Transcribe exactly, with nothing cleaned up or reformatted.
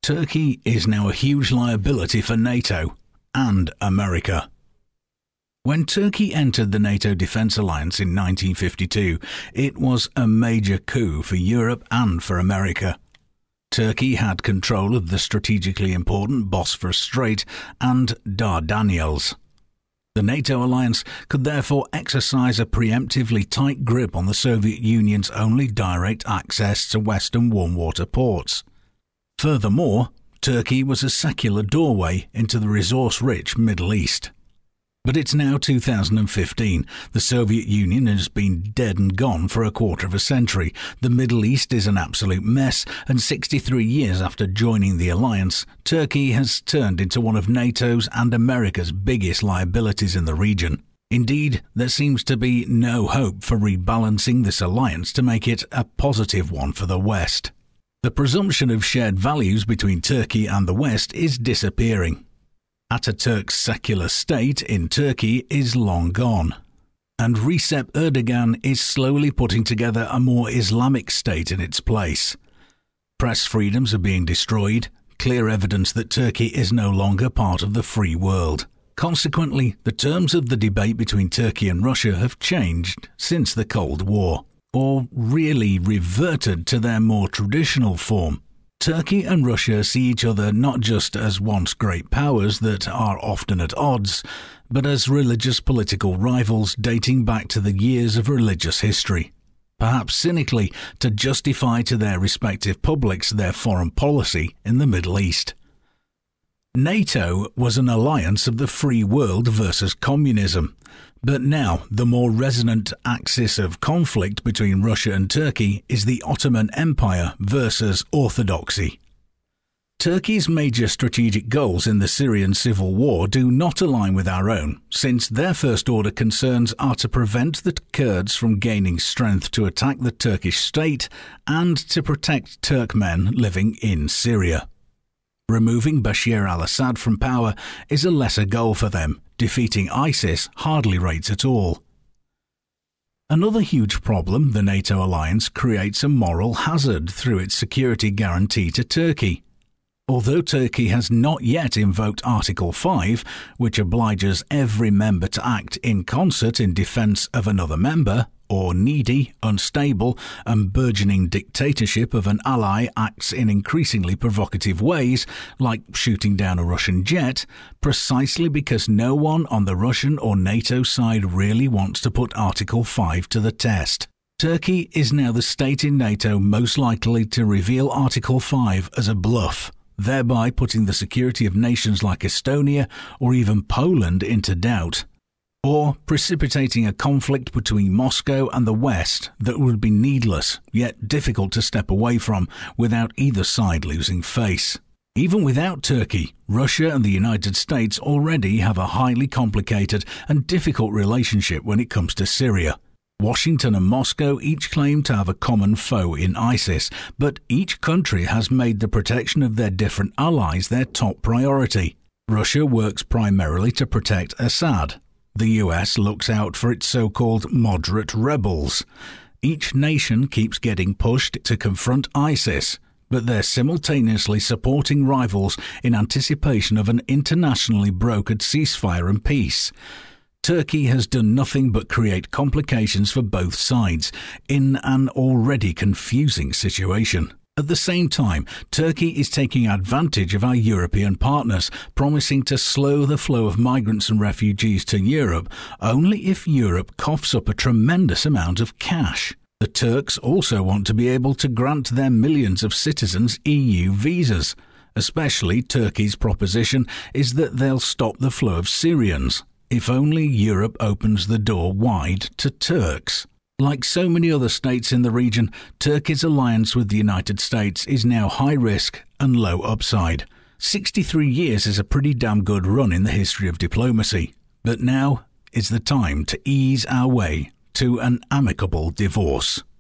Turkey is now a huge liability for NATO and America. When Turkey entered the NATO Defence Alliance in nineteen fifty-two, it was a major coup for Europe and for America. Turkey had control of the strategically important Bosphorus Strait and Dardanelles. The NATO alliance could therefore exercise a preemptively tight grip on the Soviet Union's only direct access to Western warm-water ports. Furthermore, Turkey was a secular doorway into the resource-rich Middle East. But it's now two thousand fifteen. The Soviet Union has been dead and gone for a quarter of a century. The Middle East is an absolute mess, and sixty-three years after joining the alliance, Turkey has turned into one of NATO's and America's biggest liabilities in the region. Indeed, there seems to be no hope for rebalancing this alliance to make it a positive one for the West. The presumption of shared values between Turkey and the West is disappearing. Ataturk's secular state in Turkey is long gone, and Recep Erdogan is slowly putting together a more Islamic state in its place. Press freedoms are being destroyed, clear evidence that Turkey is no longer part of the free world. Consequently, the terms of the debate between Turkey and Russia have changed since the Cold War, or really reverted to their more traditional form. Turkey and Russia see each other not just as once great powers that are often at odds, but as religious political rivals dating back to the years of religious history, perhaps cynically to justify to their respective publics their foreign policy in the Middle East. NATO was an alliance of the free world versus communism, but now the more resonant axis of conflict between Russia and Turkey is the Ottoman Empire versus orthodoxy. Turkey's major strategic goals in the Syrian civil war do not align with our own, since their first-order concerns are to prevent the Kurds from gaining strength to attack the Turkish state and to protect Turkmen living in Syria. Removing Bashar al-Assad from power is a lesser goal for them. Defeating ISIS hardly rates at all. Another huge problem, the NATO alliance creates a moral hazard through its security guarantee to Turkey. Although Turkey has not yet invoked Article five, which obliges every member to act in concert in defence of another member, or needy, unstable, and burgeoning dictatorship of an ally acts in increasingly provocative ways, like shooting down a Russian jet, precisely because no one on the Russian or NATO side really wants to put Article five to the test. Turkey is now the state in NATO most likely to reveal Article five as a bluff, thereby putting the security of nations like Estonia or even Poland into doubt, or precipitating a conflict between Moscow and the West that would be needless, yet difficult to step away from without either side losing face. Even without Turkey, Russia and the United States already have a highly complicated and difficult relationship when it comes to Syria. Washington and Moscow each claim to have a common foe in ISIS, but each country has made the protection of their different allies their top priority. Russia works primarily to protect Assad. The U S looks out for its so-called moderate rebels. Each nation keeps getting pushed to confront ISIS, but they're simultaneously supporting rivals in anticipation of an internationally brokered ceasefire and peace. Turkey has done nothing but create complications for both sides in an already confusing situation. At the same time, Turkey is taking advantage of our European partners, promising to slow the flow of migrants and refugees to Europe only if Europe coughs up a tremendous amount of cash. The Turks also want to be able to grant their millions of citizens E U visas. Especially Turkey's proposition is that they'll stop the flow of Syrians, if only Europe opens the door wide to Turks. Like so many other states in the region, Turkey's alliance with the United States is now high risk and low upside. sixty-three years is a pretty damn good run in the history of diplomacy, but now is the time to ease our way to an amicable divorce.